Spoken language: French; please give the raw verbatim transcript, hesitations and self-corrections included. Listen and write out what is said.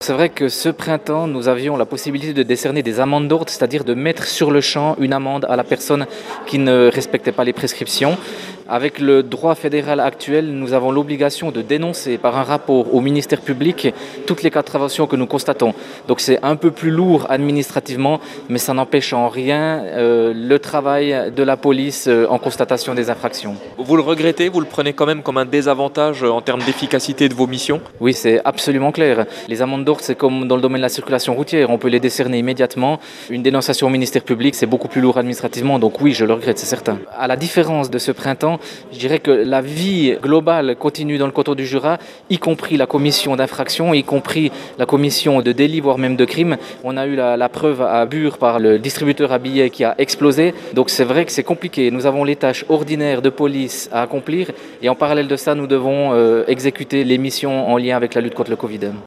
C'est vrai que ce printemps, nous avions la possibilité de décerner des amendes d'ordre, c'est-à-dire de mettre sur le champ une amende à la personne qui ne respectait pas les prescriptions. Avec le droit fédéral actuel, nous avons l'obligation de dénoncer par un rapport au ministère public toutes les contraventions que nous constatons. Donc c'est un peu plus lourd administrativement, mais ça n'empêche en rien euh, le travail de la police euh, en constatation des infractions. Vous le regrettez, vous le prenez quand même comme un désavantage en termes d'efficacité de vos missions? Oui, c'est absolument clair. Les amendes d'ordre, c'est comme dans le domaine de la circulation routière, on peut les décerner immédiatement. Une dénonciation au ministère public, c'est beaucoup plus lourd administrativement, donc oui, je le regrette, c'est certain. À la différence de ce printemps, je dirais que la vie globale continue dans le canton du Jura, y compris la commission d'infraction, y compris la commission de délit, voire même de crime. On a eu la, la preuve à Bure par le distributeur à billets qui a explosé. Donc c'est vrai que c'est compliqué. Nous avons les tâches ordinaires de police à accomplir et en parallèle de ça, nous devons euh, exécuter les missions en lien avec la lutte contre le Covid.